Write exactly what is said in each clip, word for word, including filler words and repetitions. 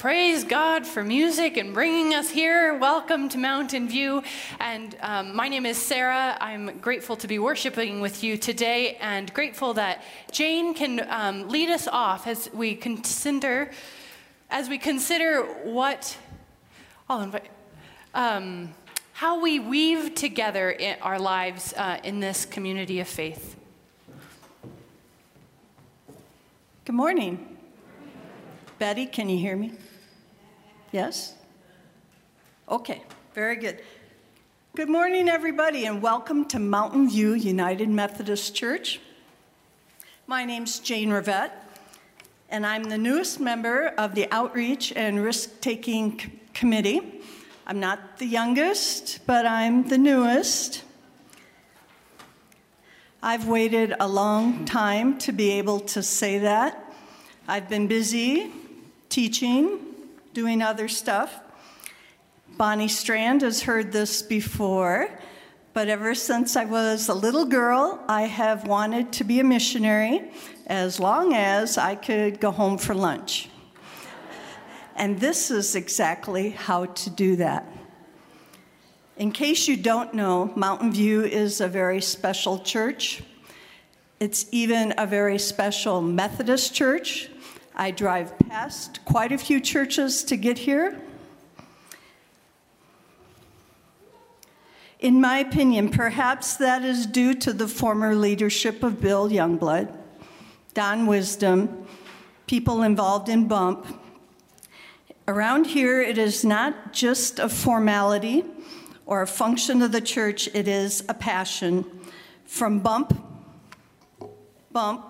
praise God for music and bringing us here. Welcome to Mountain View. And um, my name is Sarah. I'm grateful to be worshiping with you today and grateful that Jane can um, lead us off as we consider, as we consider what, I'll invite, um, how we weave together in our lives uh, in this community of faith. Good morning. Betty, can you hear me? Yes? Okay, very good. Good morning, everybody, and welcome to Mountain View United Methodist Church. My name's Jane Rivette, and I'm the newest member of the Outreach and Risk-Taking C- Committee. I'm not the youngest, but I'm the newest. I've waited a long time to be able to say that. I've been busy teaching, doing other stuff. Bonnie Strand has heard this before, but ever since I was a little girl, I have wanted to be a missionary as long as I could go home for lunch. And this is exactly how to do that. In case you don't know, Mountain View is a very special church. It's even a very special Methodist church. I drive past quite a few churches to get here. In my opinion, perhaps that is due to the former leadership of Bill Youngblood, Don Wisdom, people involved in Bump. Around here, it is not just a formality or a function of the church, it is a passion. From Bump, Bump,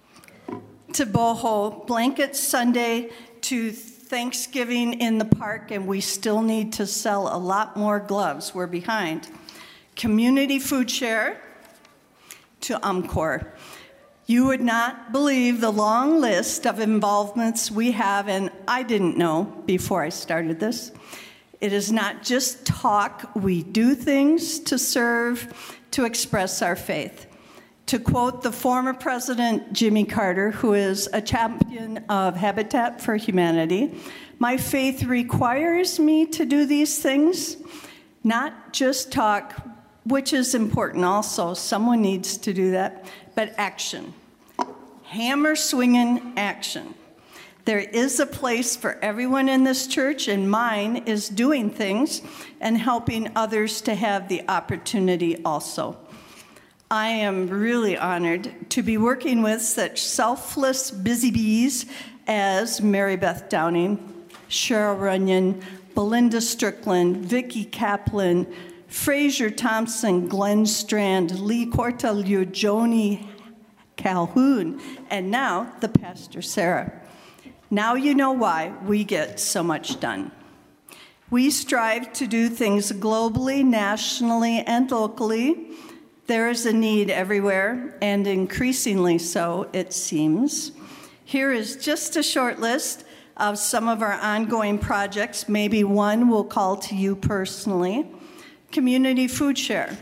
to Boho, Blanket Sunday, to Thanksgiving in the park, and we still need to sell a lot more gloves. We're behind. Community Food Share, to UMCOR. You would not believe the long list of involvements we have, and I didn't know before I started this. It is not just talk, we do things to serve, to express our faith. To quote the former President Jimmy Carter, who is a champion of Habitat for Humanity, my faith requires me to do these things, not just talk, which is important also. Someone needs to do that, but action. Hammer swinging action. There is a place for everyone in this church, and mine is doing things and helping others to have the opportunity also. I am really honored to be working with such selfless busy bees as Mary Beth Downing, Cheryl Runyon, Belinda Strickland, Vicki Kaplan, Fraser Thompson, Glenn Strand, Lee Corteliu, Joni Calhoun, and now the Pastor Sarah. Now you know why we get so much done. We strive to do things globally, nationally, and locally. There is a need everywhere, and increasingly so, it seems. Here is just a short list of some of our ongoing projects. Maybe one will call to you personally. Community Food Share,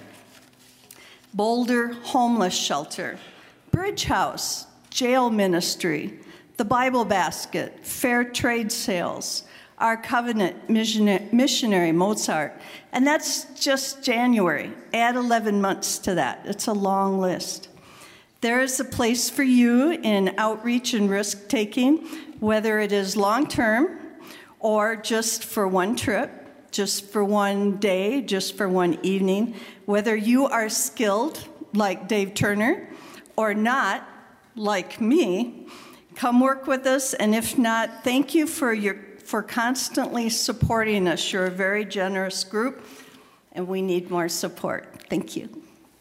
Boulder Homeless Shelter, Bridge House, Jail Ministry, the Bible Basket, Fair Trade Sales, our Covenant Missionary Mozart, and that's just January. Add eleven months to that. It's a long list. There is a place for you in outreach and risk-taking, whether it is long-term or just for one trip, just for one day, just for one evening, whether you are skilled, like Dave Turner, or not, like me. Come work with us, and if not, thank you for your for constantly supporting us. You're a very generous group, and we need more support. Thank you.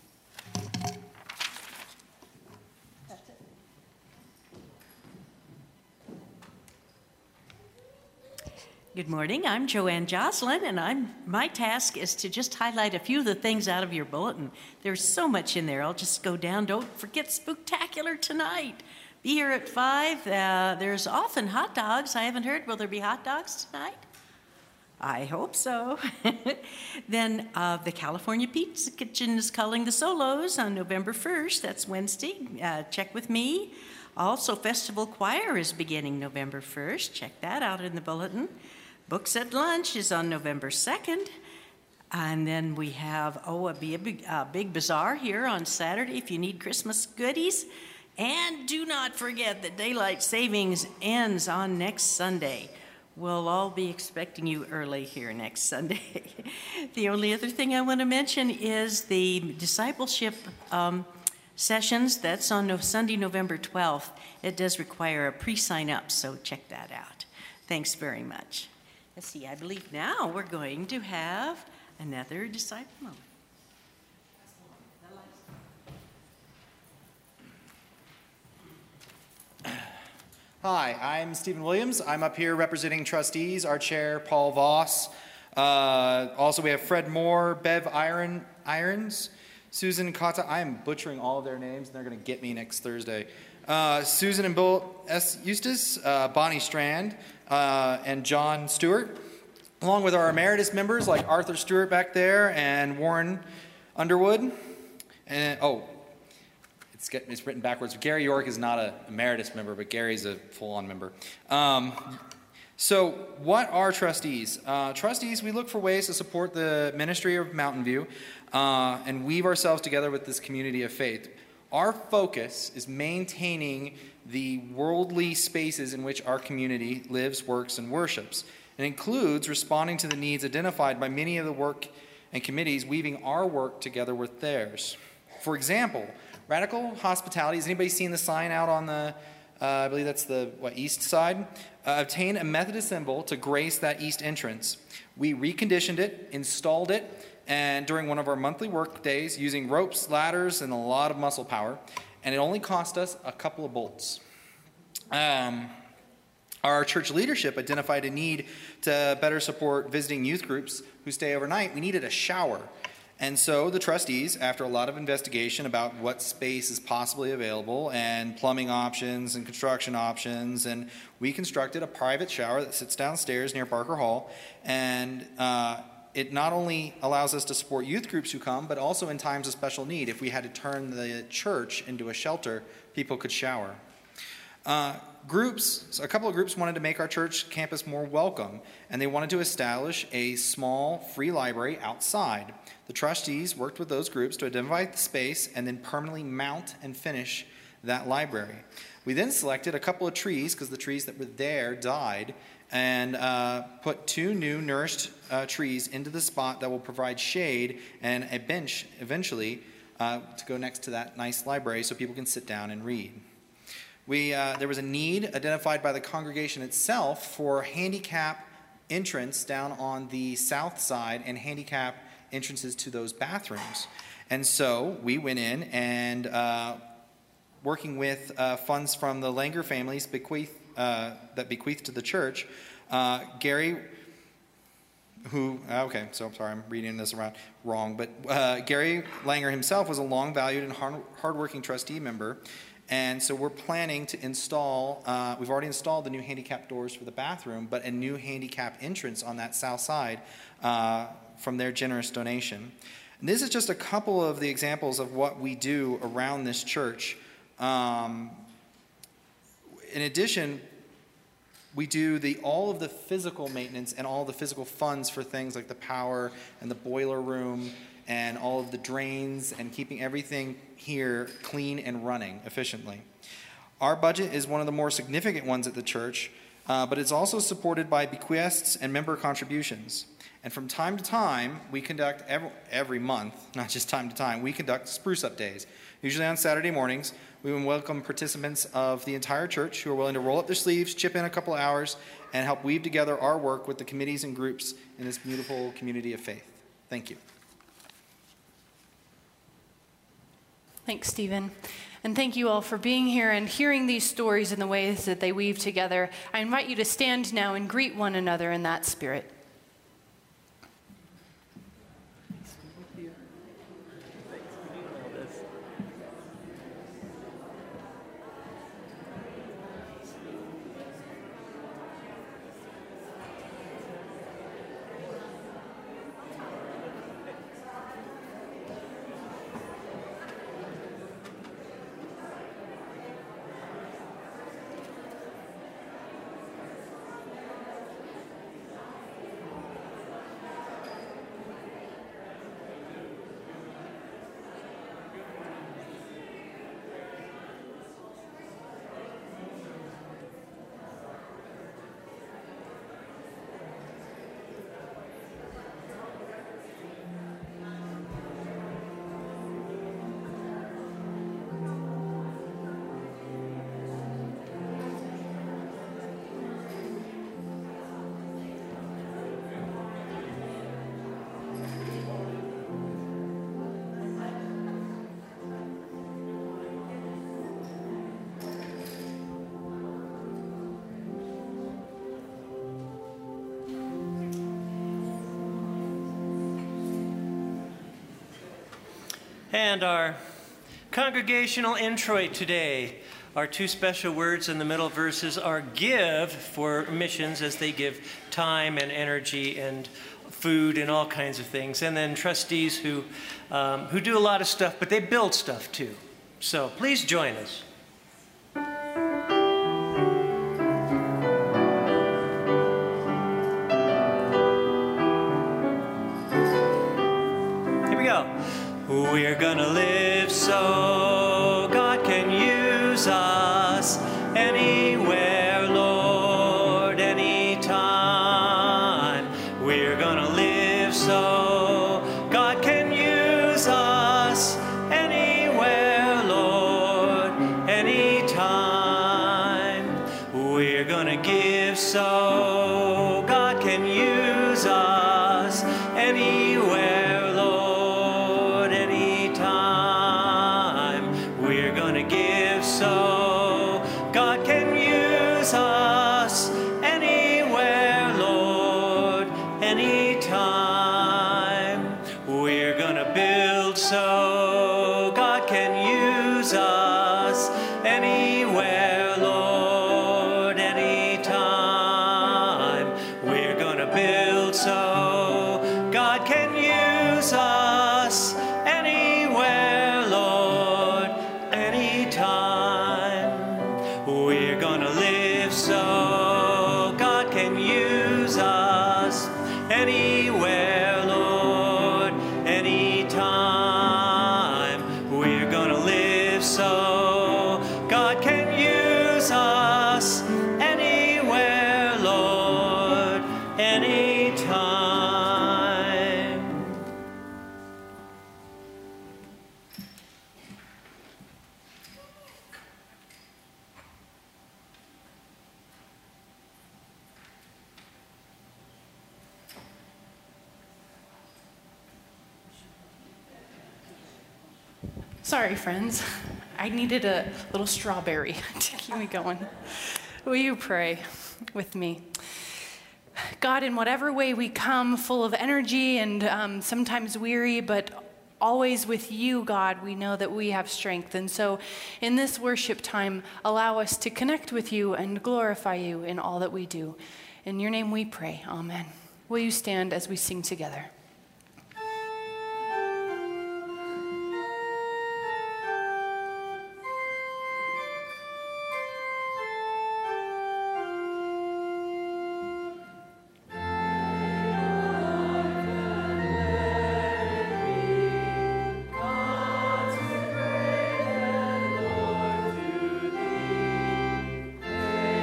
Good morning. I'm Joanne Jocelyn, and I'm my task is to just highlight a few of the things out of your bulletin. There's so much in there. I'll just go down. Don't forget Spooktacular tonight. Be here at five. Uh, there's often hot dogs. I haven't heard. Will there be hot dogs tonight? I hope so. Then uh, the California Pizza Kitchen is calling the Solos on November first. That's Wednesday. Uh, check with me. Also, Festival Choir is beginning November first. Check that out in the bulletin. Books at Lunch is on November second. And then we have, oh, a big, a big bazaar here on Saturday if you need Christmas goodies. And do not forget that daylight savings ends on next Sunday. We'll all be expecting you early here next Sunday. The only other thing I want to mention is the discipleship um, sessions. That's on no- Sunday, November twelfth. It does require a pre-sign up, so check that out. Thanks very much. Let's see, I believe now we're going to have another disciple moment. Hi, I'm Stephen Williams. I'm up here representing trustees, our chair, Paul Voss. Uh, also, we have Fred Moore, Bev Iron, Irons, Susan Kata. I am butchering all of their names, and they're going to get me next Thursday. Uh, Susan and Bill S. Eustace, uh, Bonnie Strand, uh, and John Stewart, along with our emeritus members like Arthur Stewart back there and Warren Underwood. And oh, It's, get, it's written backwards. Gary York is not an emeritus member, but Gary's a full-on member. Um, so what are trustees? Uh, trustees, we look for ways to support the ministry of Mountain View uh, and weave ourselves together with this community of faith. Our focus is maintaining the worldly spaces in which our community lives, works, and worships. It includes responding to the needs identified by many of the work and committees, weaving our work together with theirs. For example, Radical Hospitality, has anybody seen the sign out on the, uh, I believe that's the, what, east side? Uh, obtained a Methodist symbol to grace that east entrance. We reconditioned it, installed it, and during one of our monthly work days, using ropes, ladders, and a lot of muscle power, and it only cost us a couple of bolts. Um, our church leadership identified a need to better support visiting youth groups who stay overnight. We needed a shower. And so the trustees, after a lot of investigation about what space is possibly available and plumbing options and construction options, and we constructed a private shower that sits downstairs near Parker Hall. And uh, it not only allows us to support youth groups who come, but also in times of special need. If we had to turn the church into a shelter, people could shower. Uh, groups, so a couple of groups wanted to make our church campus more welcome, and they wanted to establish a small free library outside. The trustees worked with those groups to identify the space and then permanently mount and finish that library. We then selected a couple of trees, because the trees that were there died, and uh, put two new nourished uh, trees into the spot that will provide shade and a bench eventually uh, to go next to that nice library so people can sit down and read. We, uh, there was a need identified by the congregation itself for handicap entrance down on the south side and handicap entrances to those bathrooms. And so we went in and uh, working with uh, funds from the Langer families bequeath, uh, that bequeathed to the church, uh, Gary, who, okay, so I'm sorry, I'm reading this around wrong, but uh, Gary Langer himself was a long valued and hard, hardworking trustee member. And so we're planning to install, uh, we've already installed the new handicap doors for the bathroom, but a new handicap entrance on that south side uh, from their generous donation. And this is just a couple of the examples of what we do around this church. Um, in addition, we do the all of the physical maintenance and all the physical funds for things like the power and the boiler room and all of the drains and keeping everything here clean and running efficiently. Our budget is one of the more significant ones at the church, uh, but it's also supported by bequests and member contributions. And from time to time, we conduct, every, every month, not just time to time, we conduct Spruce Up Days. Usually on Saturday mornings, we will welcome participants of the entire church who are willing to roll up their sleeves, chip in a couple of hours, and help weave together our work with the committees and groups in this beautiful community of faith. Thank you. Thanks, Stephen. And thank you all for being here and hearing these stories and the ways that they weave together. I invite you to stand now and greet one another in that spirit. And our congregational introit today, our two special words in the middle verses are give for missions as they give time and energy and food and all kinds of things. And then trustees who, um, who do a lot of stuff, but they build stuff too. So please join us. Here we go. We're gonna live so God can use us anywhere, Lord, anytime. We're gonna live so God can use us anywhere, Lord, anytime. We're gonna give so God can use us anywhere, Lord, anytime. We're gonna give so God can use us anywhere, Lord, anytime. We're gonna build so God can use us anywhere, Lord, anytime. We're gonna build so God can use us anywhere, Lord, anytime. We're gonna live so God can use us anywhere, Lord, anytime. We're gonna live so God can use us anywhere, Lord, anytime. Sorry, friends. I needed a little strawberry to keep me going. Will you pray with me? God, in whatever way we come, full of energy and um, sometimes weary, but always with you, God, we know that we have strength. And so in this worship time, allow us to connect with you and glorify you in all that we do. In your name we pray. Amen. Will you stand as we sing together?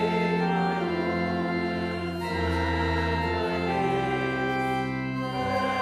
Thank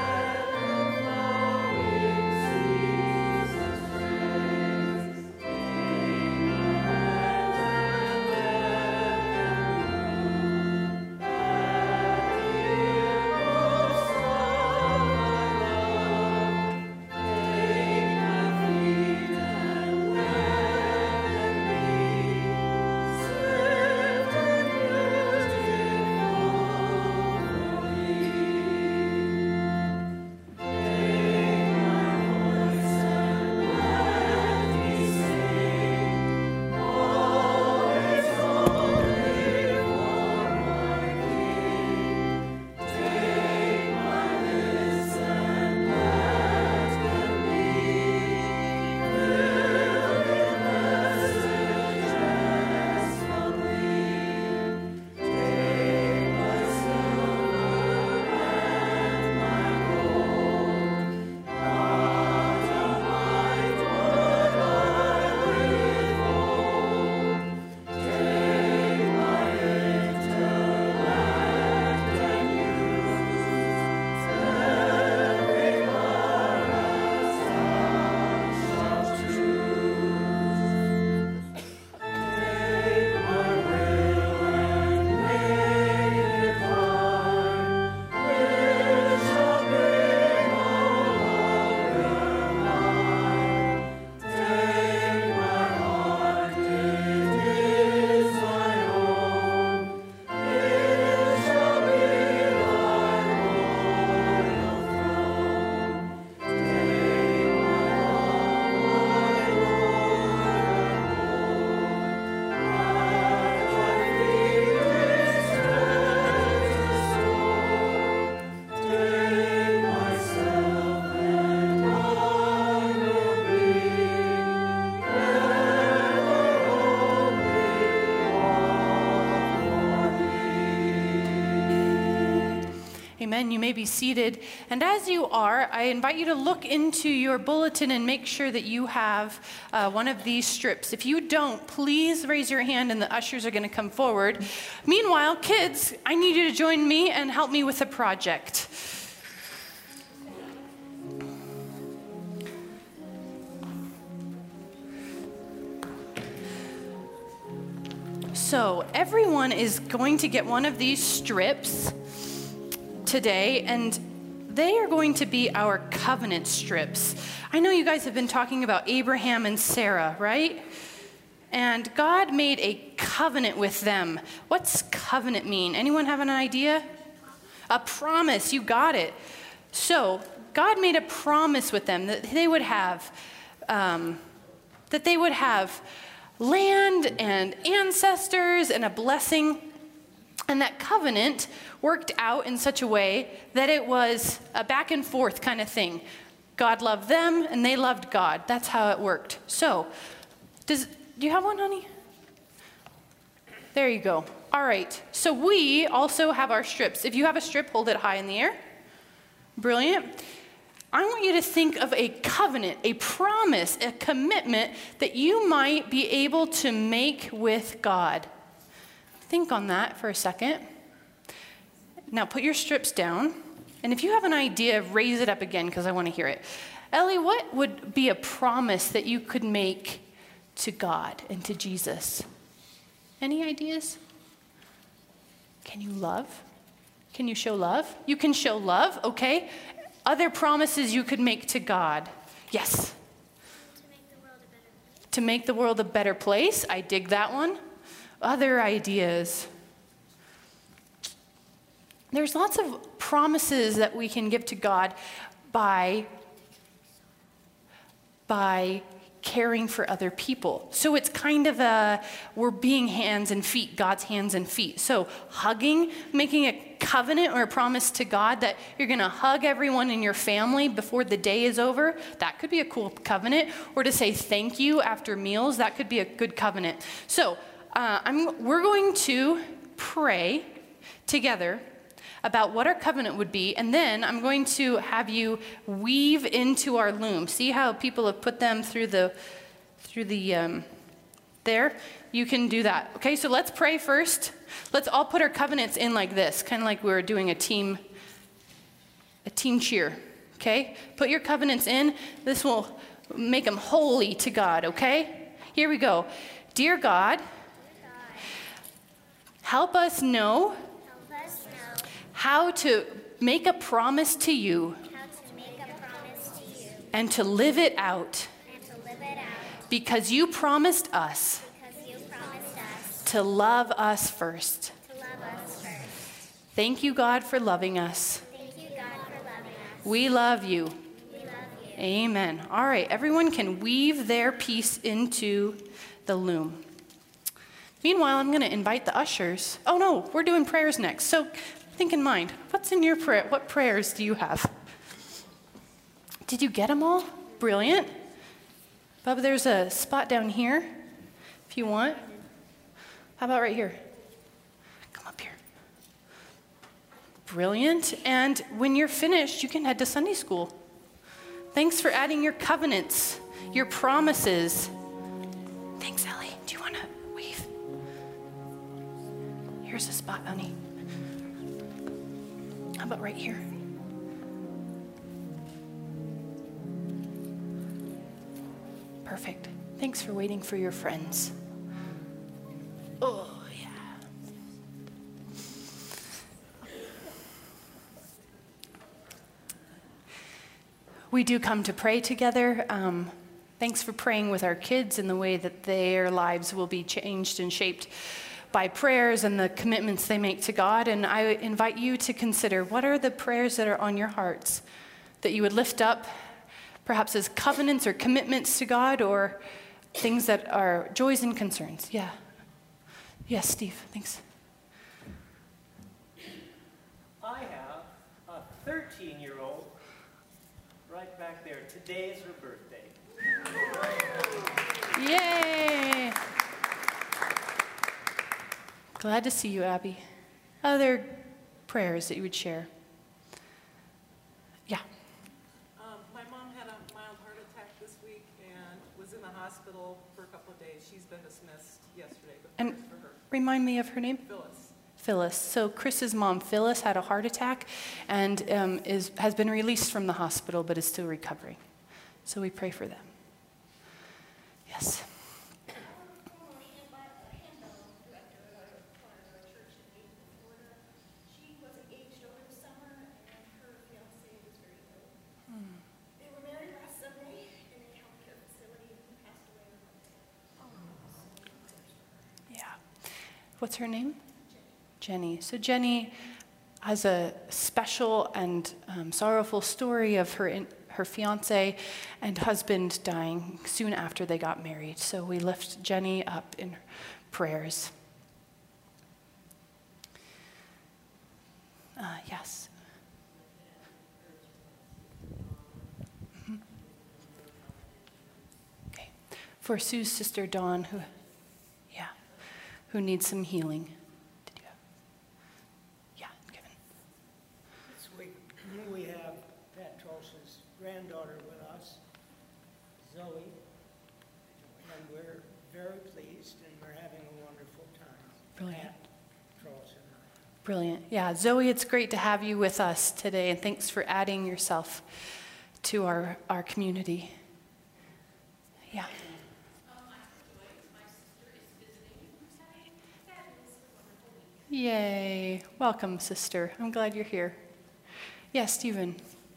Amen. You may be seated. And as you are, I invite you to look into your bulletin and make sure that you have uh, one of these strips. If you don't, please raise your hand and the ushers are going to come forward. Meanwhile, kids, I need you to join me and help me with a project. So everyone is going to get one of these strips today, and they are going to be our covenant strips. I know you guys have been talking about Abraham and Sarah, right? And God made a covenant with them. What's covenant mean? Anyone have an idea? A promise. You got it. So God made a promise with them that they would have, um, that they would have land and ancestors and a blessing. And that covenant worked out in such a way that it was a back and forth kind of thing. God loved them and they loved God. That's how it worked. So, does do you have one, honey? There you go. All right. So we also have our strips. If you have a strip, hold it high in the air. Brilliant. I want you to think of a covenant, a promise, a commitment that you might be able to make with God. Think on that for a second. Now put your strips down. And if you have an idea, raise it up again because I want to hear it. Ellie, what would be a promise that you could make to God and to Jesus? Any ideas? Can you love? Can you show love? You can show love, okay. Other promises you could make to God. Yes? To make the world a better place. To make the world a better place. I dig that one. Other ideas. There's lots of promises that we can give to God by, by caring for other people. So it's kind of a, we're being hands and feet, God's hands and feet. So hugging, making a covenant or a promise to God that you're going to hug everyone in your family before the day is over, that could be a cool covenant. Or to say thank you after meals, that could be a good covenant. So Uh, I'm, we're going to pray together about what our covenant would be, and then I'm going to have you weave into our loom. See how people have put them through the, through the, um, there? You can do that. Okay, so let's pray first. Let's all put our covenants in like this, kind of like we were doing a team, a team cheer. Okay, put your covenants in. This will make them holy to God. Okay, here we go. Dear God, help us know Help us know how to make a promise to you how to make a promise to you and to live it out, and to live it out because you promised us because you promised us to love us first. to love us first. Thank you, God, for loving us. Thank you, God, for loving us. We love you. We love you. Amen. All right, everyone can weave their piece into the loom. Meanwhile, I'm going to invite the ushers. Oh, no, we're doing prayers next. So think in mind, what's in your prayer? What prayers do you have? Did you get them all? Brilliant. Bubba, there's a spot down here if you want. How about right here? Come up here. Brilliant. And when you're finished, you can head to Sunday school. Thanks for adding your covenants, your promises. Thanks, Ellie. Do you want to wave? Here's a spot, honey. How about right here? Perfect. Thanks for waiting for your friends. Oh, yeah. We do come to pray together. Um, thanks for praying with our kids in the way that their lives will be changed and shaped by prayers and the commitments they make to God. And I invite you to consider, what are the prayers that are on your hearts that you would lift up, perhaps as covenants or commitments to God, or things that are joys and concerns? Yeah. Yes, Steve, thanks. I have a thirteen-year-old right back there. Today is her birthday. Yay! Glad to see you, Abby. Other prayers that you would share? she's been dismissed yesterday, but And prayers for her. remind me of her name? Phyllis. Phyllis. So Chris's mom, Phyllis, had a heart attack and um, is, has been released from the hospital but is still recovering. So we pray for them. Yes. Yeah. What's her name? Jenny. So Jenny has a special and um, sorrowful story of her in, her fiance and husband dying soon after they got married. So we lift Jenny up in prayers. Uh, yes. Mhm. Okay. For Sue's sister Dawn, who, yeah, who needs some healing. Did you have? Yeah, Kevin. This week, we have Pat Trolls's granddaughter with us, Zoe, and we're very pleased and we're having a wonderful time. Brilliant. Pat Trollson and I. Brilliant. Yeah, Zoe, it's great to have you with us today, and thanks for adding yourself to our, our community. Yeah. Yay. Welcome, sister. I'm glad you're here. Yeah, Stephen.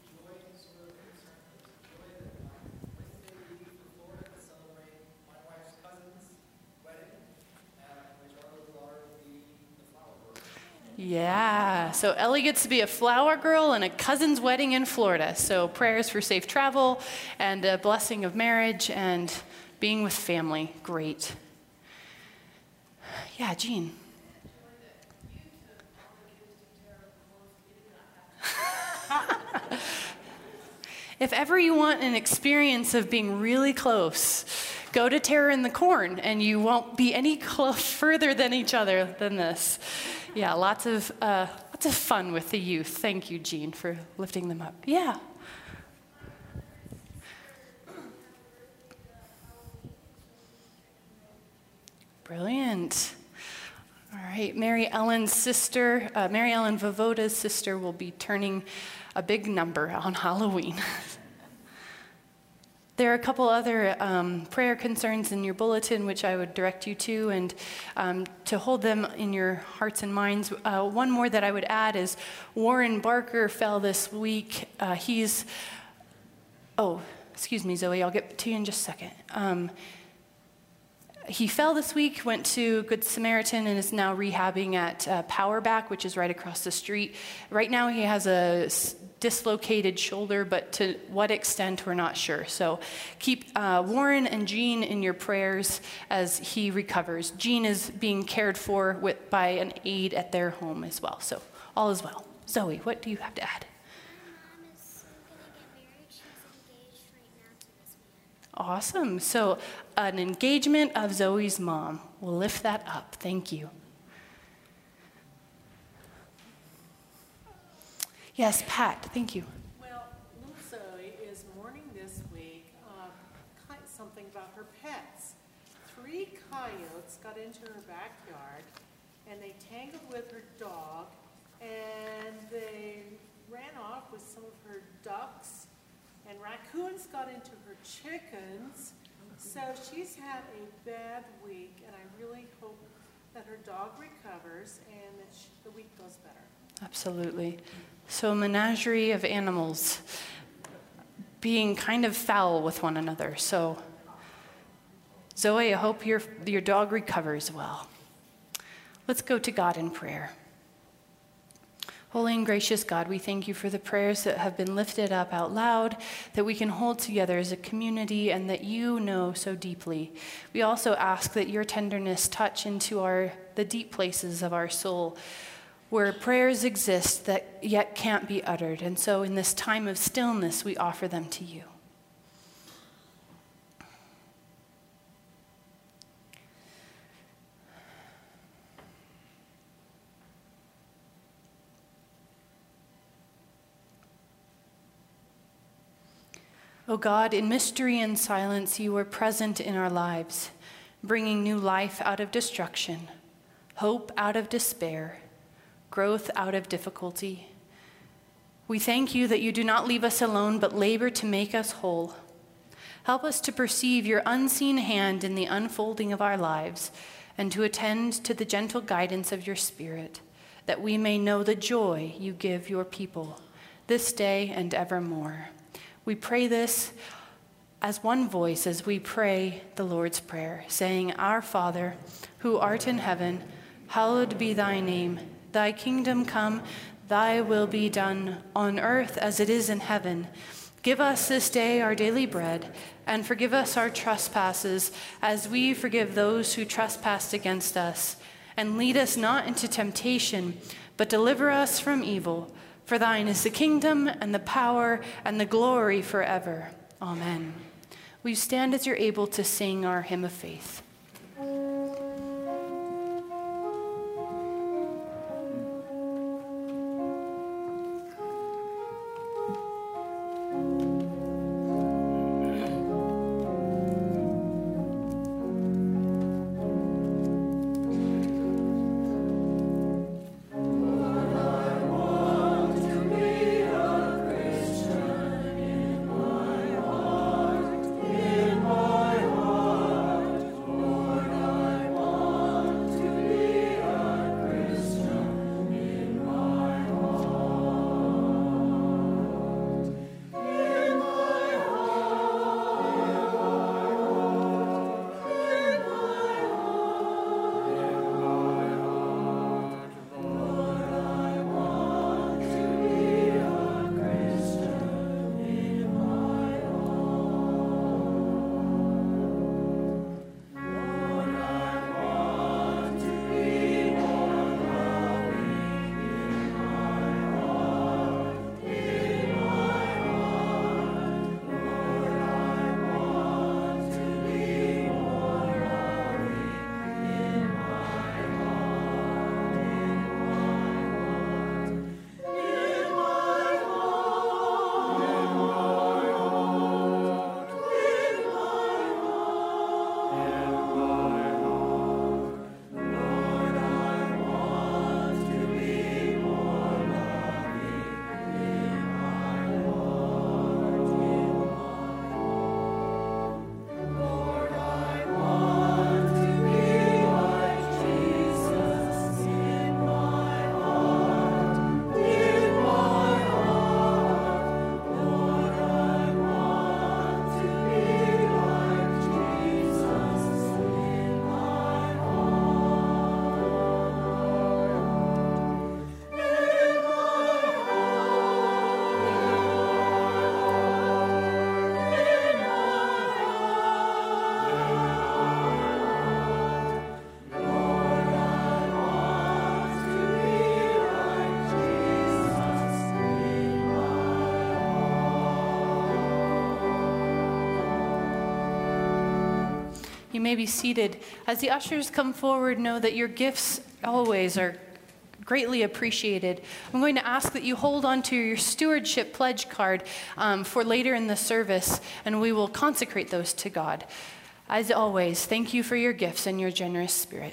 Yeah, so Ellie gets to be a flower girl and a cousin's wedding in Florida. So prayers for safe travel and a blessing of marriage and being with family. Great. Yeah, Jean. If ever you want an experience of being really close, go to Terror in the Corn, and you won't be any close further than each other than this. Yeah, lots of uh, lots of fun with the youth. Thank you, Jean, for lifting them up. Yeah. Brilliant. All right, Mary Ellen's sister, uh, Mary Ellen Vovoda's sister, will be turning a big number on Halloween. There are a couple other um, prayer concerns in your bulletin, which I would direct you to, and um, to hold them in your hearts and minds. Uh, one more that I would add is Warren Barker fell this week. Uh, he's, oh, excuse me, Zoe, I'll get to you in just a second. Um, He fell this week, went to Good Samaritan, and is now rehabbing at uh, Powerback, which is right across the street. Right now he has a s- dislocated shoulder, but to what extent, we're not sure. So keep uh, Warren and Jean in your prayers as he recovers. Jean is being cared for with, by an aide at their home as well. So all is well. Zoe, what do you have to add? My mom is soon going to get married. She's engaged right now to this man. Awesome. So an engagement of Zoe's mom. We'll lift that up. Thank you. Yes, Pat, thank you. Well, little Zoe is mourning this week uh, ki- something about her pets. Three coyotes got into her backyard, and they tangled with her dog, and they ran off with some of her ducks, and raccoons got into her chickens. So she's had a bad week, and I really hope that her dog recovers and that she, the week goes better. Absolutely. So a menagerie of animals being kind of foul with one another. So Zoe, I hope your, your dog recovers well. Let's go to God in prayer. Holy and gracious God, we thank you for the prayers that have been lifted up out loud, that we can hold together as a community and that you know so deeply. We also ask that your tenderness touch into our the deep places of our soul, where prayers exist that yet can't be uttered. And so in this time of stillness, we offer them to you. O God, in mystery and silence, you are present in our lives. bringing new life out of destruction, hope out of despair, growth out of difficulty. We thank you that you do not leave us alone, but labor to make us whole. Help us to perceive your unseen hand in the unfolding of our lives and to attend to the gentle guidance of your Spirit, that we may know the joy you give your people this day and evermore. We pray this as one voice as we pray the Lord's Prayer, saying, Our Father, who art in heaven, hallowed be thy name. Thy kingdom come, thy will be done on earth as it is in heaven. Give us this day our daily bread, and forgive us our trespasses as we forgive those who trespass against us. And lead us not into temptation, but deliver us from evil. For thine is the kingdom and the power and the glory forever. Amen. Will you stand as you're able to sing our hymn of faith? You may be seated. As the ushers come forward, know that your gifts always are greatly appreciated. I'm going to ask that you hold on to your stewardship pledge card um, for later in the service, and we will consecrate those to God. As always, thank you for your gifts and your generous spirit.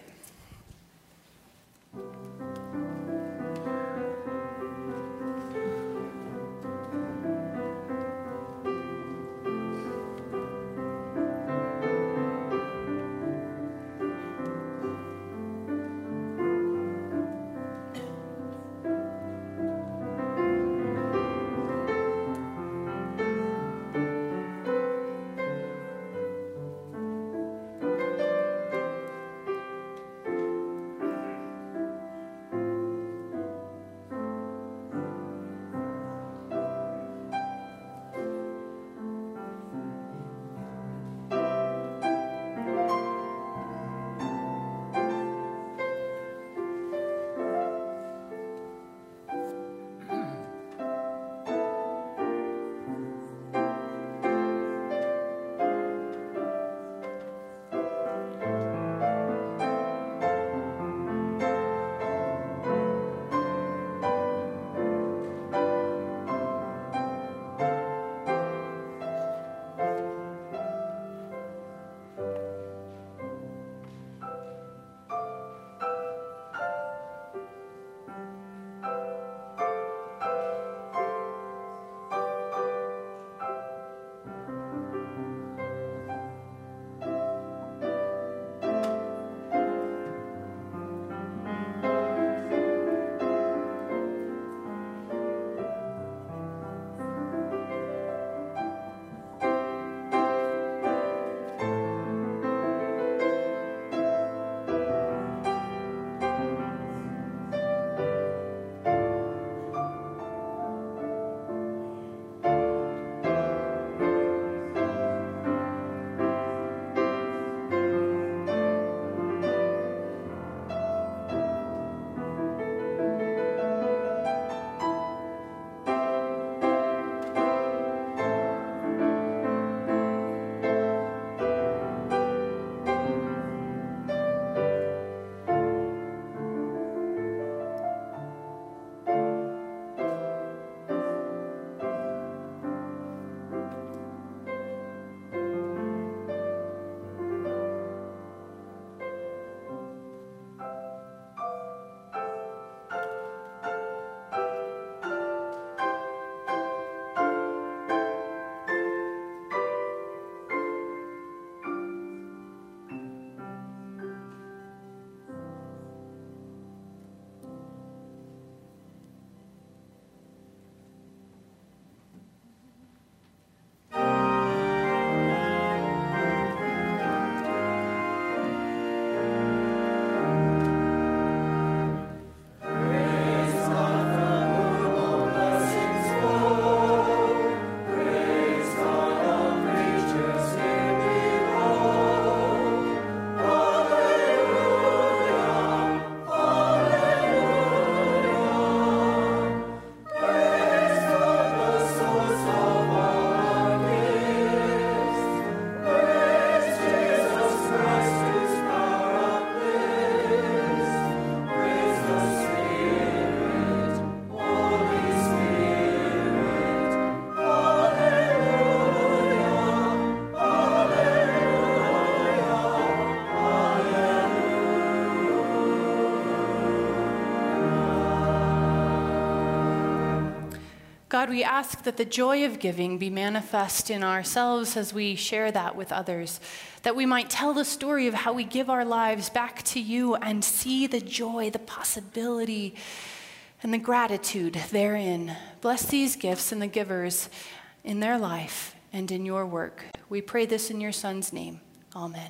God, we ask that the joy of giving be manifest in ourselves as we share that with others, that we might tell the story of how we give our lives back to you and see the joy, the possibility, and the gratitude therein. Bless these gifts and the givers in their life and in your work. We pray this in your Son's name. Amen.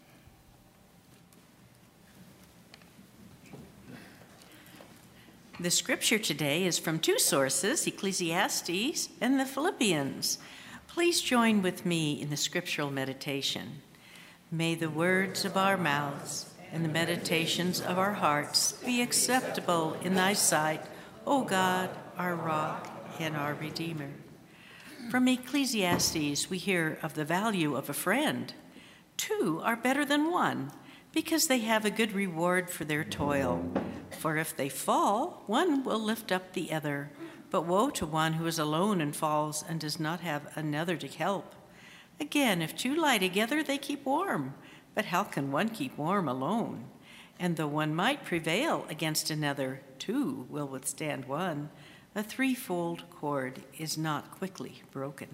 The scripture today is from two sources, Ecclesiastes and the Philippians. Please join with me in the scriptural meditation. May the words of our mouths and the meditations of our hearts be acceptable in thy sight, O God, our rock and our Redeemer. From Ecclesiastes, we hear of the value of a friend. Two are better than one, because they have a good reward for their toil. For if they fall, one will lift up the other. But woe to one who is alone and falls and does not have another to help. Again, if two lie together, they keep warm. But how can one keep warm alone? And though one might prevail against another, two will withstand one. A threefold cord is not quickly broken.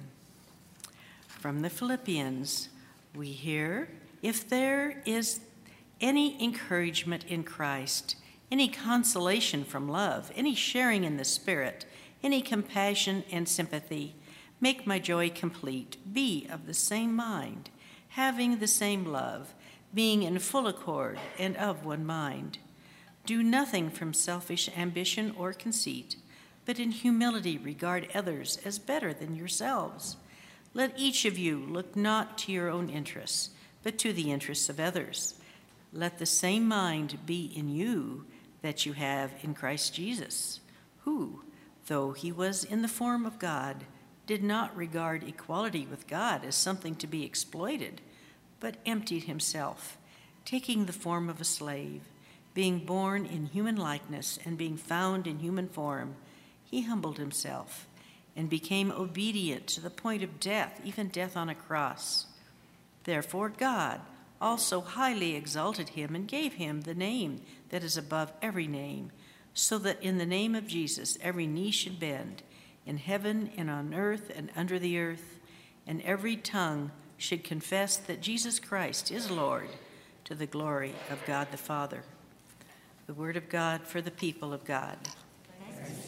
From the Philippians, we hear, if there is any encouragement in Christ, any consolation from love, any sharing in the Spirit, any compassion and sympathy, make my joy complete. Be of the same mind, having the same love, being in full accord and of one mind. Do nothing from selfish ambition or conceit, but in humility regard others as better than yourselves. Let each of you look not to your own interests, but to the interests of others. Let the same mind be in you that you have in Christ Jesus, who, though he was in the form of God, did not regard equality with God as something to be exploited, but emptied himself, taking the form of a slave, being born in human likeness and being found in human form, he humbled himself and became obedient to the point of death, even death on a cross. Therefore God also highly exalted him and gave him the name that is above every name, so that in the name of Jesus every knee should bend, in heaven and on earth and under the earth, and every tongue should confess that Jesus Christ is Lord, to the glory of God the Father. The word of God for the people of God. Thanks.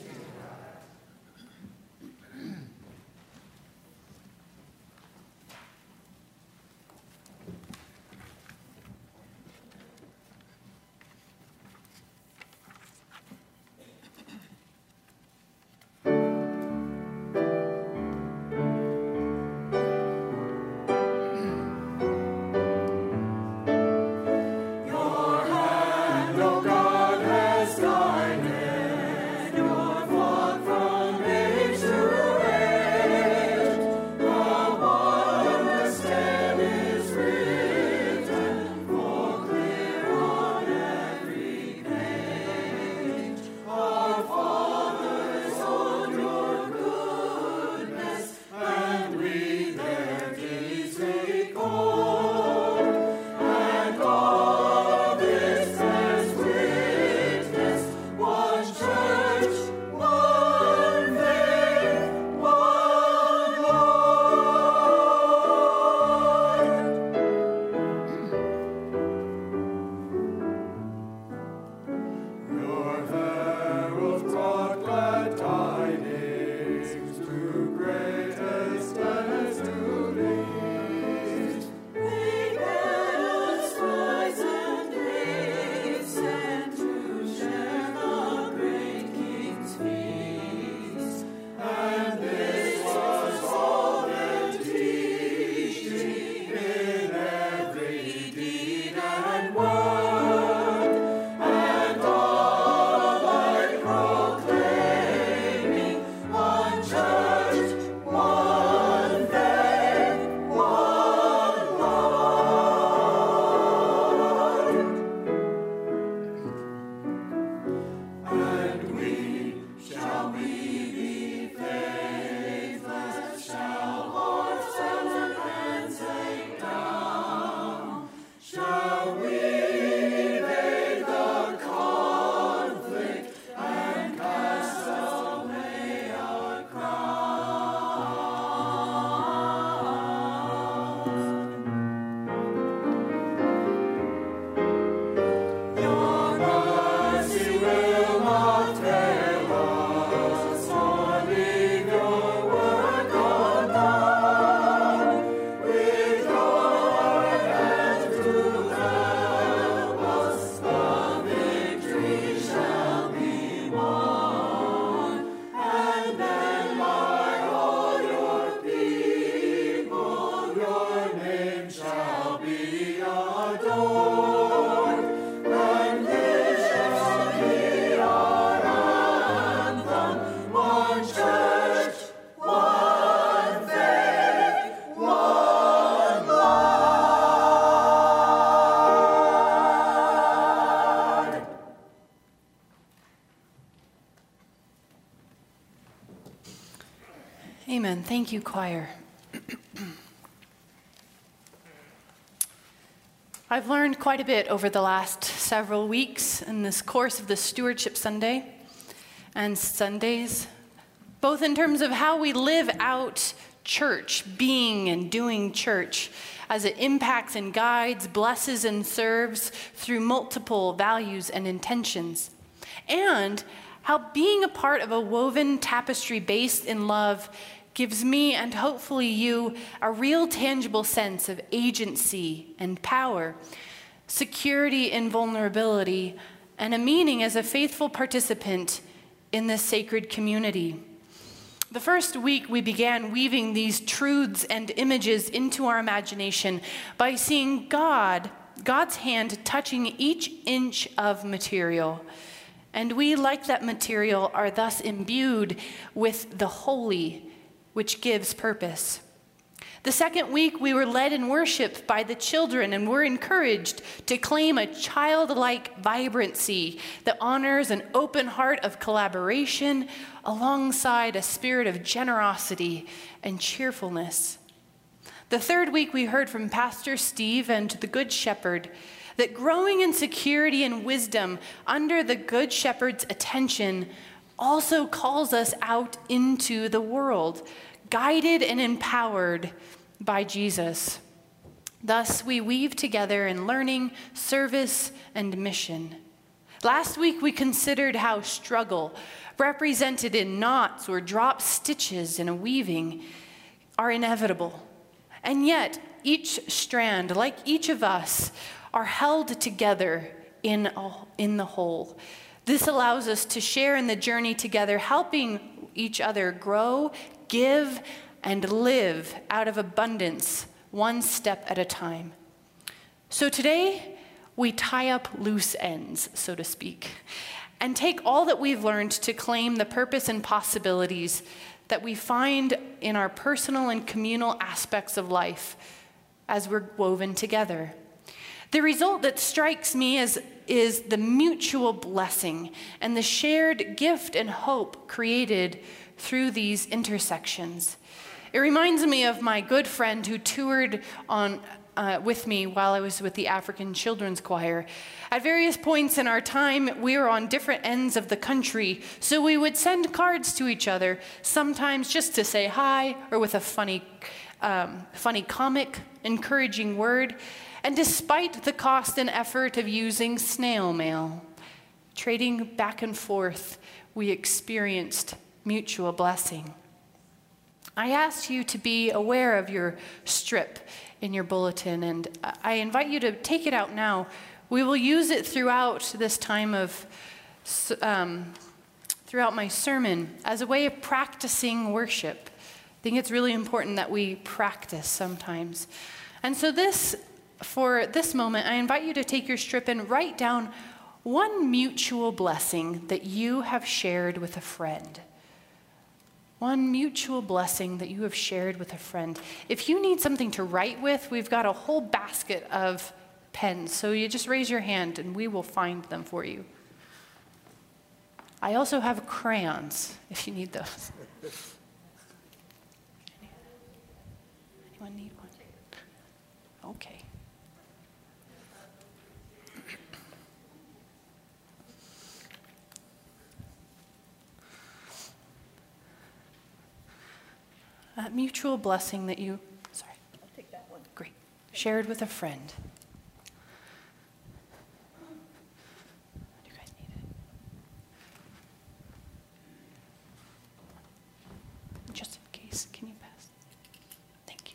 Your hand, O God, has guided. Amen. Thank you, choir. I've learned quite a bit over the last several weeks in this course of the Stewardship Sunday and Sundays, both in terms of how we live out church, being and doing church, as it impacts and guides, blesses and serves through multiple values and intentions, and how being a part of a woven tapestry based in love gives me and hopefully you a real tangible sense of agency and power, security in vulnerability, and a meaning as a faithful participant in this sacred community. The first week we began weaving these truths and images into our imagination by seeing God, God's hand touching each inch of material. And we, like that material, are thus imbued with the holy, which gives purpose. The second week, we were led in worship by the children and were encouraged to claim a childlike vibrancy that honors an open heart of collaboration alongside a spirit of generosity and cheerfulness. The third week, we heard from Pastor Steve and the Good Shepherd that growing in security and wisdom under the Good Shepherd's attention also calls us out into the world, guided and empowered by Jesus. Thus, we weave together in learning, service, and mission. Last week, we considered how struggle, represented in knots or drop stitches in a weaving, are inevitable. And yet, each strand, like each of us, are held together in, a, in the whole. This allows us to share in the journey together, helping each other grow, give, and live out of abundance, one step at a time. So today, we tie up loose ends, so to speak, and take all that we've learned to claim the purpose and possibilities that we find in our personal and communal aspects of life as we're woven together. The result that strikes me is, is the mutual blessing and the shared gift and hope created through these intersections. It reminds me of my good friend who toured on uh, with me while I was with the African Children's Choir. At various points in our time, we were on different ends of the country, so we would send cards to each other, sometimes just to say hi or with a funny, um, funny comic, encouraging word. And despite the cost and effort of using snail mail, trading back and forth, we experienced mutual blessing. I asked you to be aware of your strip in your bulletin, and I invite you to take it out now. We will use it throughout this time of, um, throughout my sermon as a way of practicing worship. I think it's really important that we practice sometimes. And so this, for this moment, I invite you to take your strip and write down one mutual blessing that you have shared with a friend. One mutual blessing that you have shared with a friend. If you need something to write with, we've got a whole basket of pens. So you just raise your hand and we will find them for you. I also have crayons if you need those. Anyone need one? Okay. That mutual blessing that you, sorry. I'll take that one. Great. Shared with a friend. Do you guys need it? Just in case, can you pass? Thank you.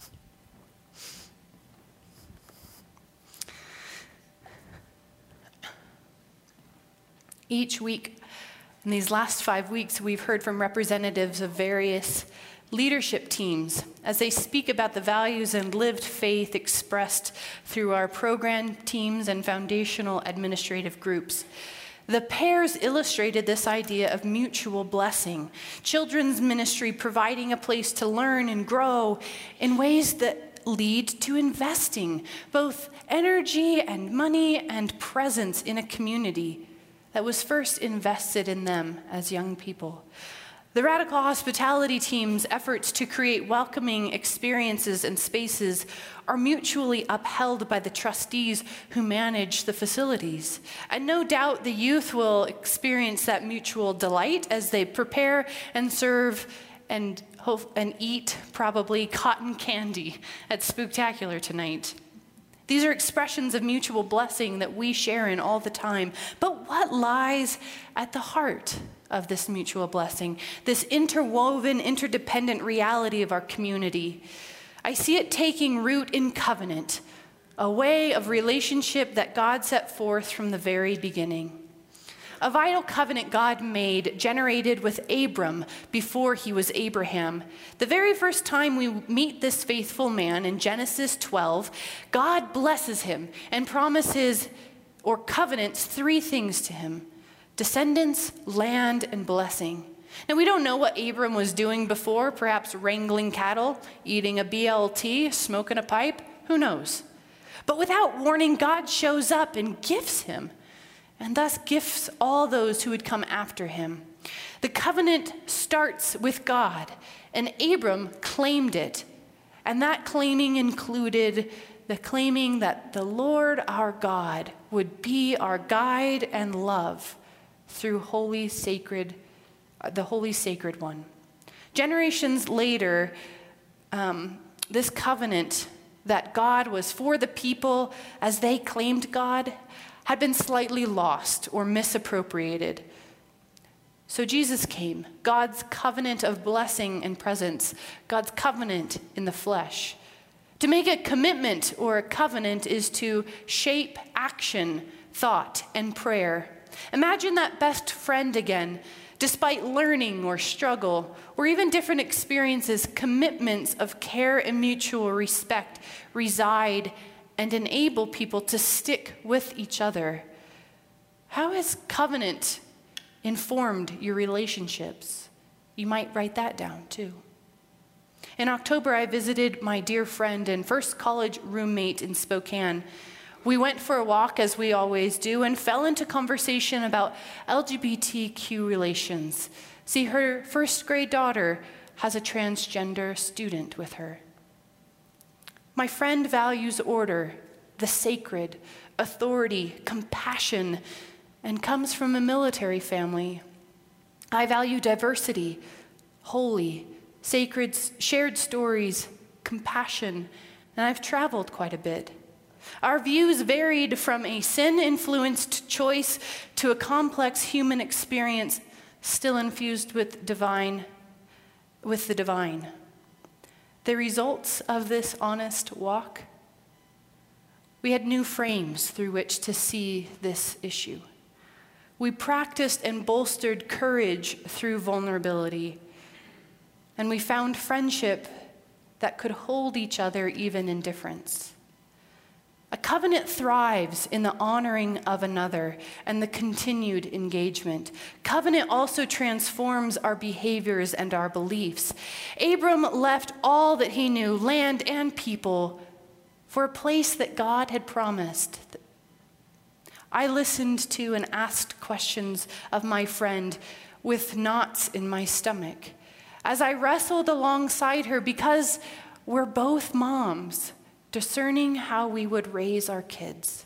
Each week, in these last five weeks, we've heard from representatives of various leadership teams as they speak about the values and lived faith expressed through our program teams and foundational administrative groups. The pairs illustrated this idea of mutual blessing, children's ministry providing a place to learn and grow in ways that lead to investing both energy and money and presence in a community that was first invested in them as young people. The Radical Hospitality team's efforts to create welcoming experiences and spaces are mutually upheld by the trustees who manage the facilities. And no doubt the youth will experience that mutual delight as they prepare and serve and hope and eat probably cotton candy at Spooktacular tonight. These are expressions of mutual blessing that we share in all the time. But what lies at the heart of this mutual blessing, this interwoven, interdependent reality of our community? I see it taking root in covenant, a way of relationship that God set forth from the very beginning. A vital covenant God made, generated with Abram before he was Abraham. The very first time we meet this faithful man in Genesis twelve, God blesses him and promises or covenants three things to him: descendants, land, and blessing. Now, we don't know what Abram was doing before, perhaps wrangling cattle, eating a B L T, smoking a pipe, who knows? But without warning, God shows up and gifts him, and thus gifts all those who would come after him. The covenant starts with God, and Abram claimed it. And that claiming included the claiming that the Lord our God would be our guide and love through holy sacred, the holy sacred one. Generations later, um, this covenant that God was for the people as they claimed God had been slightly lost or misappropriated. So Jesus came, God's covenant of blessing and presence, God's covenant in the flesh. To make a commitment or a covenant is to shape action, thought, and prayer. Imagine that best friend again. Despite learning or struggle, or even different experiences, commitments of care and mutual respect reside and enable people to stick with each other. How has covenant informed your relationships? You might write that down too. In October, I visited my dear friend and first college roommate in Spokane. We went for a walk, as we always do, and fell into conversation about L G B T Q relations. See, her first grade daughter has a transgender student with her. My friend values order, the sacred, authority, compassion, and comes from a military family. I value diversity, holy, sacred, shared stories, compassion, and I've traveled quite a bit. Our views varied from a sin-influenced choice to a complex human experience still infused with divine, with the divine. The results of this honest walk, we had new frames through which to see this issue. We practiced and bolstered courage through vulnerability, and we found friendship that could hold each other even in difference. A covenant thrives in the honoring of another and the continued engagement. Covenant also transforms our behaviors and our beliefs. Abram left all that he knew, land and people, for a place that God had promised. I listened to and asked questions of my friend with knots in my stomach as I wrestled alongside her, because we're both moms, discerning how we would raise our kids.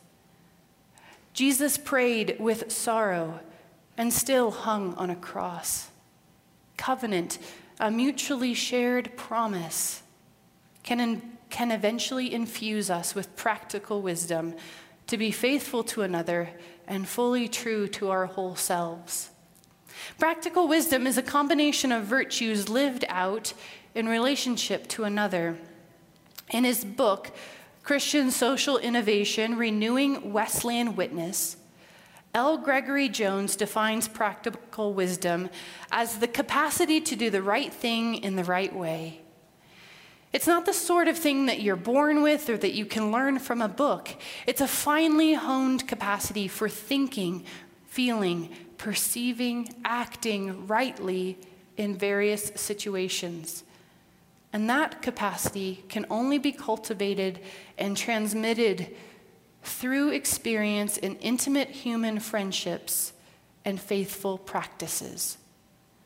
Jesus prayed with sorrow and still hung on a cross. Covenant, a mutually shared promise, can, in, can eventually infuse us with practical wisdom to be faithful to another and fully true to our whole selves. Practical wisdom is a combination of virtues lived out in relationship to another. In his book, Christian Social Innovation, Renewing Wesleyan Witness, L. Gregory Jones defines practical wisdom as the capacity to do the right thing in the right way. It's not the sort of thing that you're born with or that you can learn from a book. It's a finely honed capacity for thinking, feeling, perceiving, acting rightly in various situations. And that capacity can only be cultivated and transmitted through experience in intimate human friendships and faithful practices.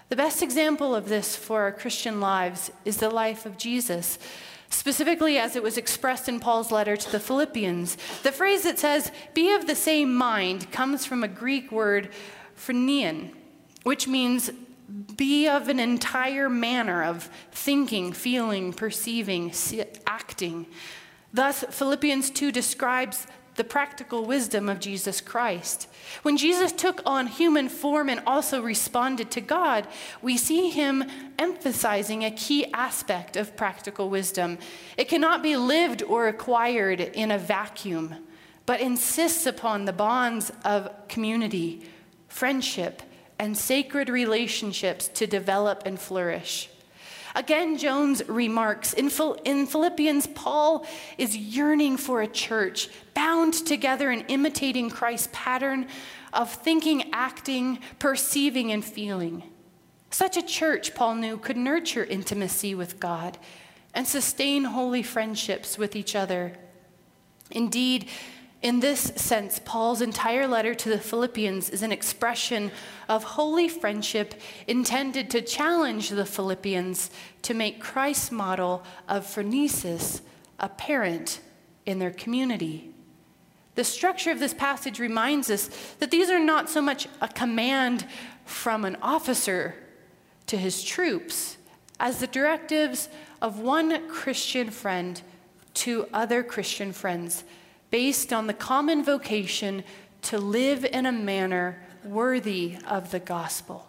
The best example of this for our Christian lives is the life of Jesus, specifically as it was expressed in Paul's letter to the Philippians. The phrase that says, "be of the same mind," comes from a Greek word, phronein, which means be of an entire manner of thinking, feeling, perceiving, acting. Thus, Philippians two describes the practical wisdom of Jesus Christ. When Jesus took on human form and also responded to God, we see him emphasizing a key aspect of practical wisdom. It cannot be lived or acquired in a vacuum, but insists upon the bonds of community, friendship, and sacred relationships to develop and flourish. Again, Jones remarks, in, Phil- in Philippians, Paul is yearning for a church bound together in imitating Christ's pattern of thinking, acting, perceiving, and feeling. Such a church, Paul knew, could nurture intimacy with God and sustain holy friendships with each other. Indeed, in this sense, Paul's entire letter to the Philippians is an expression of holy friendship intended to challenge the Philippians to make Christ's model of phronesis apparent in their community. The structure of this passage reminds us that these are not so much a command from an officer to his troops as the directives of one Christian friend to other Christian friends, based on the common vocation to live in a manner worthy of the gospel.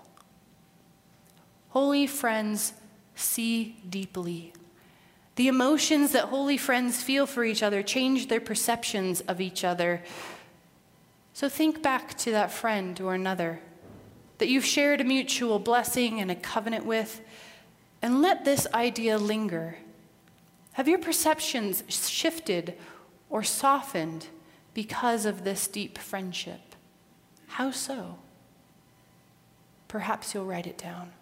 Holy friends see deeply. The emotions that holy friends feel for each other change their perceptions of each other. So think back to that friend or another that you've shared a mutual blessing and a covenant with, and let this idea linger. Have your perceptions shifted or softened because of this deep friendship? How so? Perhaps you'll write it down.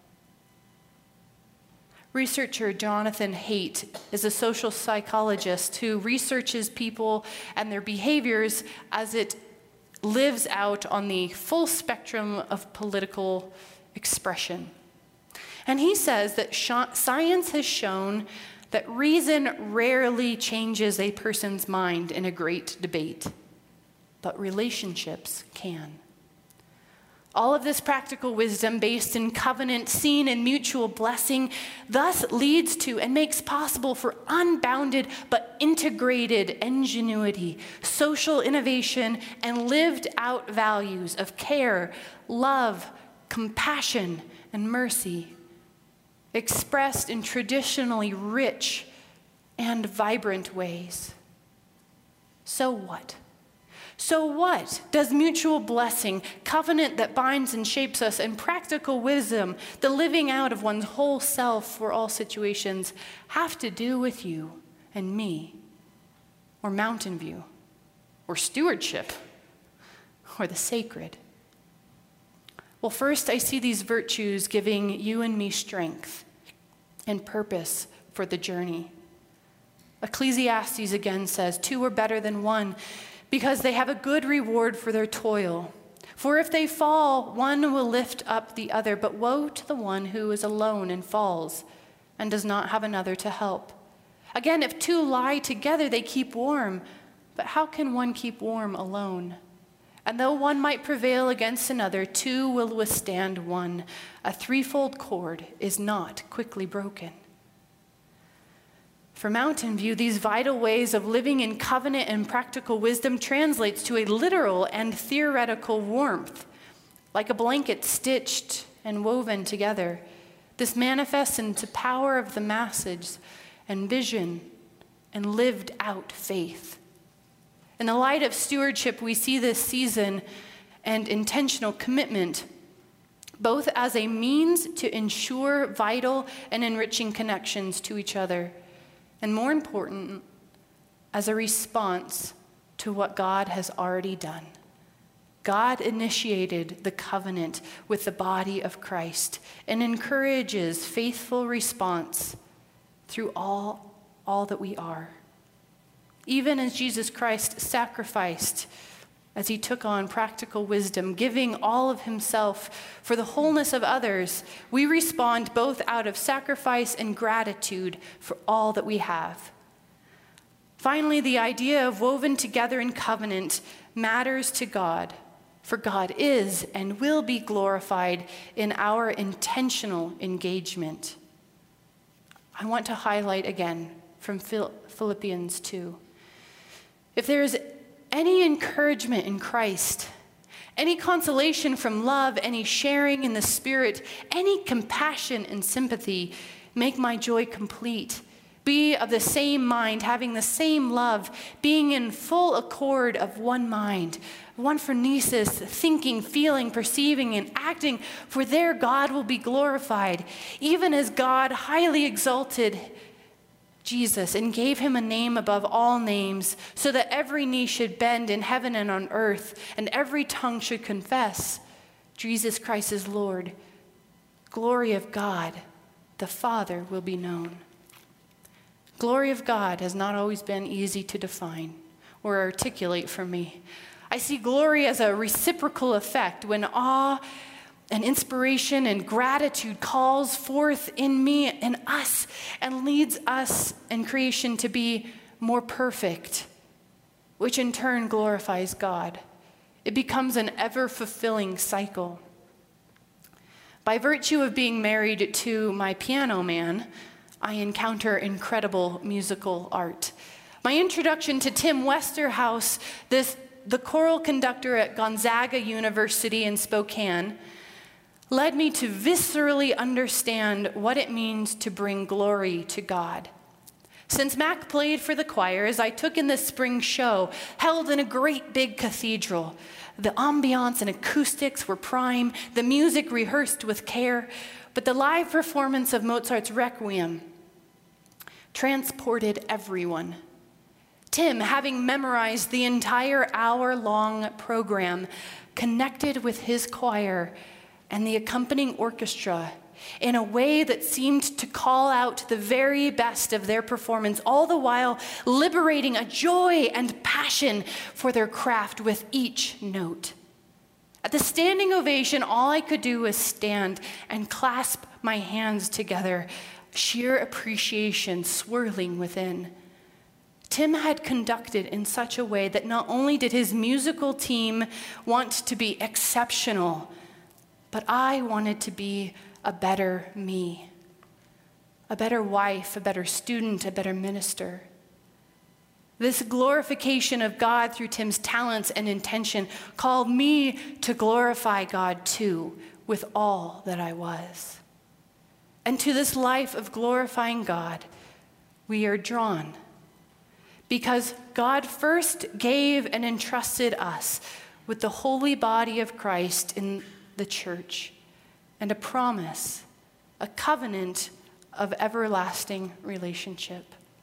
Researcher Jonathan Haidt is a social psychologist who researches people and their behaviors as it lives out on the full spectrum of political expression. And he says that science has shown that reason rarely changes a person's mind in a great debate, but relationships can. All of this practical wisdom based in covenant, seen in mutual blessing, thus leads to and makes possible for unbounded but integrated ingenuity, social innovation, and lived out values of care, love, compassion, and mercy, expressed in traditionally rich and vibrant ways. So what? So what does mutual blessing, covenant that binds and shapes us, and practical wisdom, the living out of one's whole self for all situations, have to do with you and me, or Mountain View, or stewardship, or the sacred? Well, first, I see these virtues giving you and me strength and purpose for the journey. Ecclesiastes again says, two are better than one because they have a good reward for their toil. For if they fall, one will lift up the other, but woe to the one who is alone and falls and does not have another to help. Again, if two lie together, they keep warm, but how can one keep warm alone? And though one might prevail against another, two will withstand one. A threefold cord is not quickly broken. For Mountain View, these vital ways of living in covenant and practical wisdom translates to a literal and theoretical warmth, like a blanket stitched and woven together. This manifests into power of the masses and vision and lived out faith. In the light of stewardship, we see this season and intentional commitment, both as a means to ensure vital and enriching connections to each other, and more important, as a response to what God has already done. God initiated the covenant with the body of Christ and encourages faithful response through all, all that we are. Even as Jesus Christ sacrificed as he took on practical wisdom, giving all of himself for the wholeness of others, we respond both out of sacrifice and gratitude for all that we have. Finally, the idea of woven together in covenant matters to God, for God is and will be glorified in our intentional engagement. I want to highlight again from Philippians two. If there is any encouragement in Christ, any consolation from love, any sharing in the Spirit, any compassion and sympathy, make my joy complete. Be of the same mind, having the same love, being in full accord of one mind, one phronesis, thinking, feeling, perceiving, and acting, for there God will be glorified, even as God highly exalted Jesus and gave him a name above all names, so that every knee should bend in heaven and on earth, and every tongue should confess Jesus Christ is Lord. Glory of God, the Father, will be known. Glory of God has not always been easy to define or articulate for me. I see glory as a reciprocal effect when awe and inspiration and gratitude calls forth in me and us and leads us and creation to be more perfect, which in turn glorifies God. It becomes an ever-fulfilling cycle. By virtue of being married to my piano man, I encounter incredible musical art. My introduction to Tim Westerhouse, this, the choral conductor at Gonzaga University in Spokane, led me to viscerally understand what it means to bring glory to God. Since Mac played for the choirs, I took in the spring show, held in a great big cathedral. The ambiance and acoustics were prime, the music rehearsed with care, but the live performance of Mozart's Requiem transported everyone. Tim, having memorized the entire hour-long program, connected with his choir and the accompanying orchestra in a way that seemed to call out the very best of their performance, all the while liberating a joy and passion for their craft with each note. At the standing ovation, all I could do was stand and clasp my hands together, sheer appreciation swirling within. Tim had conducted in such a way that not only did his musical team want to be exceptional, but I wanted to be a better me, a better wife, a better student, a better minister. This glorification of God through Tim's talents and intention called me to glorify God too, with all that I was. And to this life of glorifying God, we are drawn because God first gave and entrusted us with the holy body of Christ in the church and a promise, a covenant of everlasting relationship.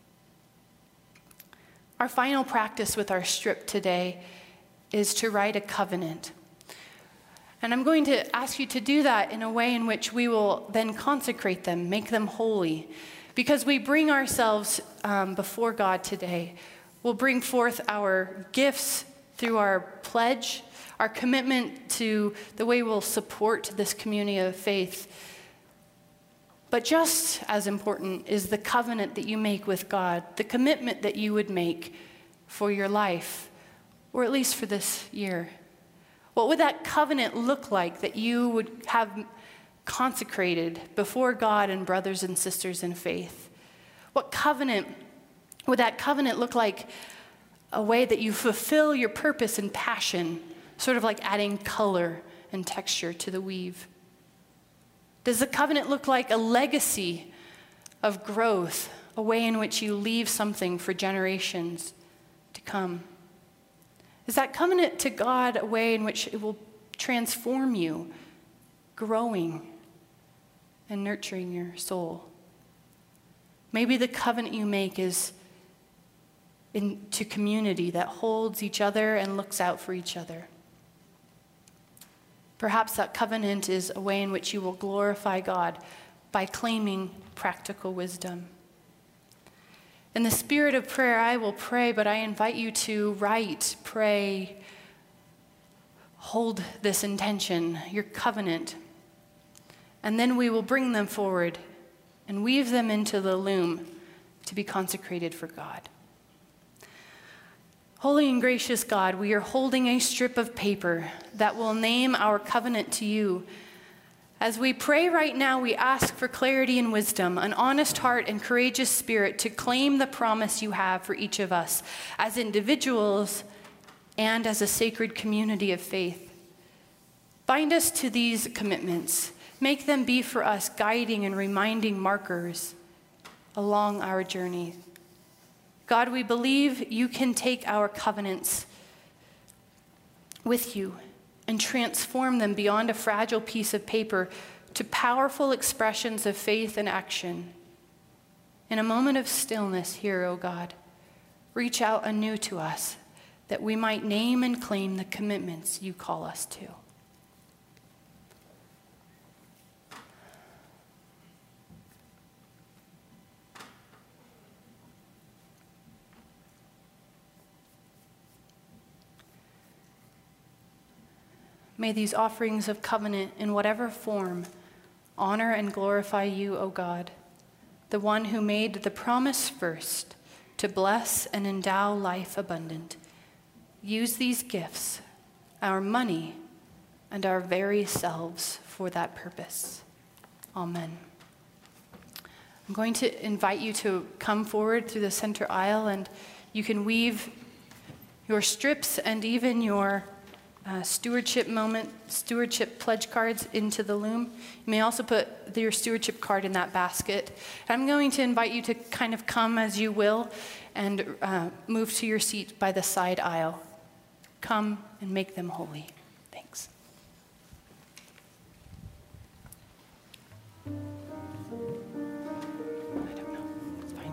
Our final practice with our strip today is to write a covenant. And I'm going to ask you to do that in a way in which we will then consecrate them, make them holy. Because we bring ourselves um, before God today. We'll bring forth our gifts through our pledge, our commitment to the way we'll support this community of faith. But just as important is the covenant that you make with God, the commitment that you would make for your life, or at least for this year. What would that covenant look like that you would have consecrated before God and brothers and sisters in faith? What covenant would that covenant look like? A way that you fulfill your purpose and passion, sort of like adding color and texture to the weave. Does the covenant look like a legacy of growth, a way in which you leave something for generations to come? Is that covenant to God a way in which it will transform you, growing and nurturing your soul? Maybe the covenant you make is into community that holds each other and looks out for each other. Perhaps that covenant is a way in which you will glorify God by claiming practical wisdom. In the spirit of prayer, I will pray, but I invite you to write, pray, hold this intention, your covenant, and then we will bring them forward and weave them into the loom to be consecrated for God. Holy and gracious God, we are holding a strip of paper that will name our covenant to you. As we pray right now, we ask for clarity and wisdom, an honest heart and courageous spirit to claim the promise you have for each of us as individuals and as a sacred community of faith. Bind us to these commitments. Make them be for us guiding and reminding markers along our journey. God, we believe you can take our covenants with you and transform them beyond a fragile piece of paper to powerful expressions of faith and action. In a moment of stillness here, O God, reach out anew to us that we might name and claim the commitments you call us to. May these offerings of covenant, in whatever form, honor and glorify you, O God, the one who made the promise first to bless and endow life abundant. Use these gifts, our money, and our very selves for that purpose. Amen. I'm going to invite you to come forward through the center aisle, and you can weave your strips and even your Uh, stewardship moment, stewardship pledge cards into the loom. You may also put your stewardship card in that basket. I'm going to invite you to kind of come as you will and uh, move to your seat by the side aisle. Come and make them holy. Thanks. I don't know. It's fine.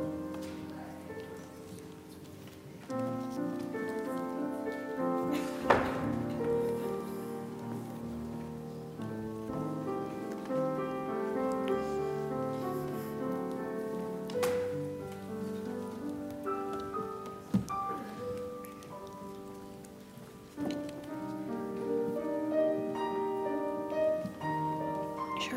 Sure.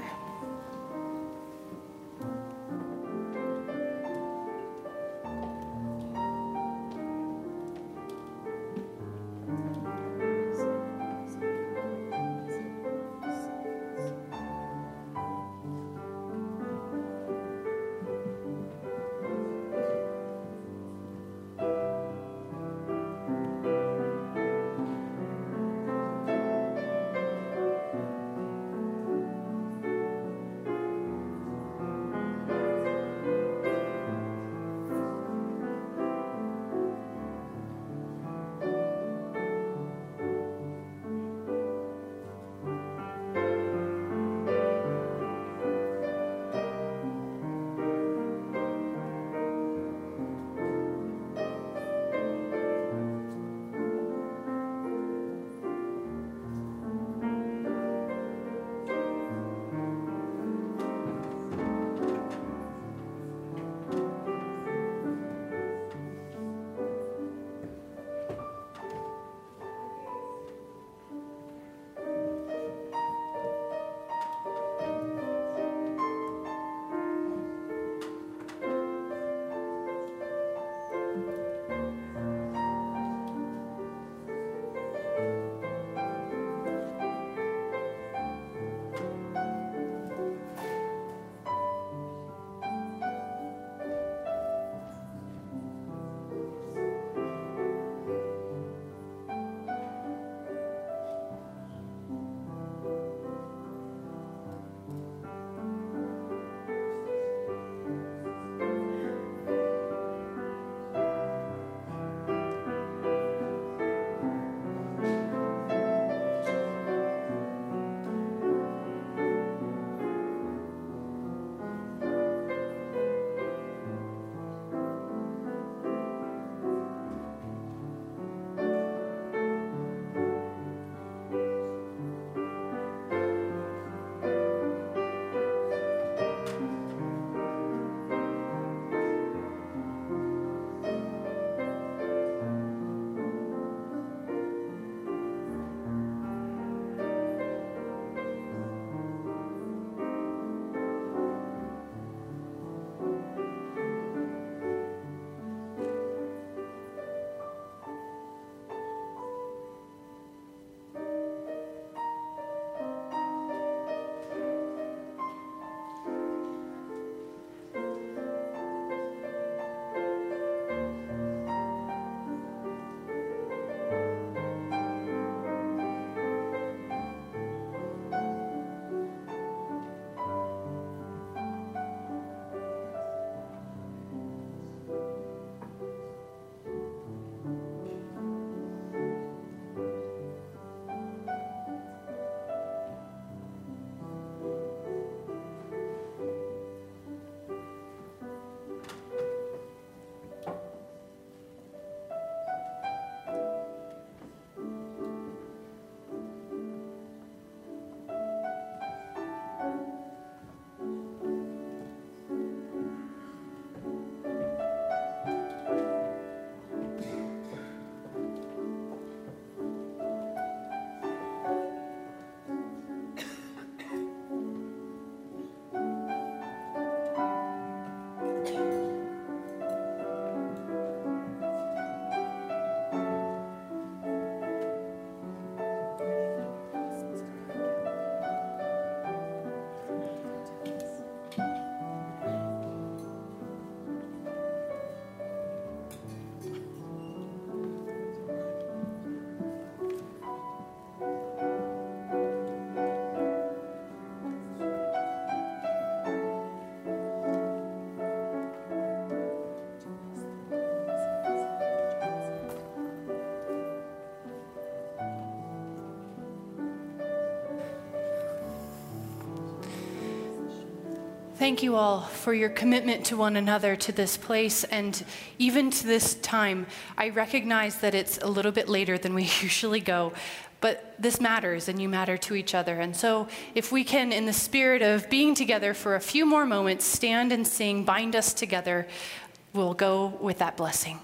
Thank you all for your commitment to one another, to this place, and even to this time. I recognize that it's a little bit later than we usually go, but this matters, and you matter to each other. And so if we can, in the spirit of being together for a few more moments, stand and sing, Bind Us Together, we'll go with that blessing.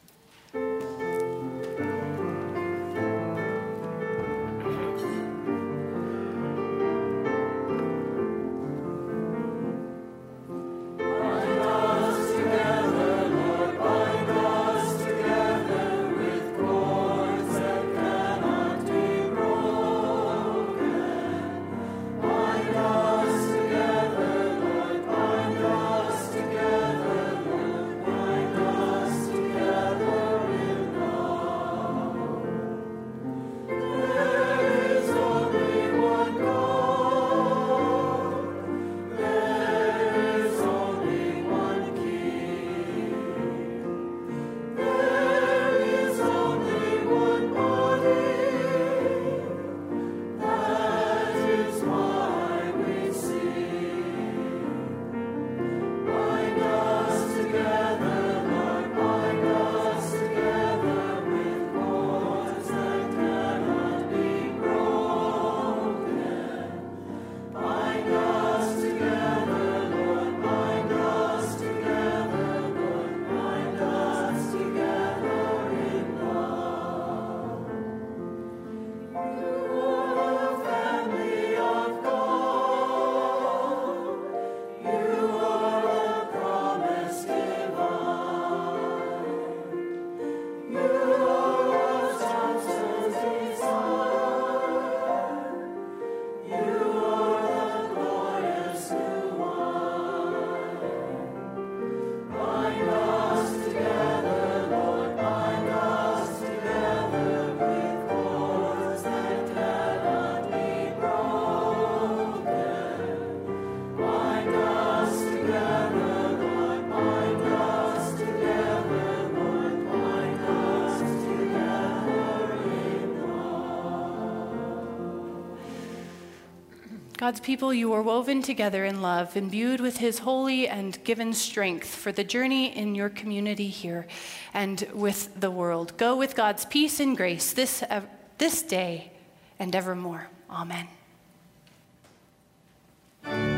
God's people, you are woven together in love, imbued with his holy and given strength for the journey in your community here and with the world. Go with God's peace and grace this, uh, this day and evermore. Amen.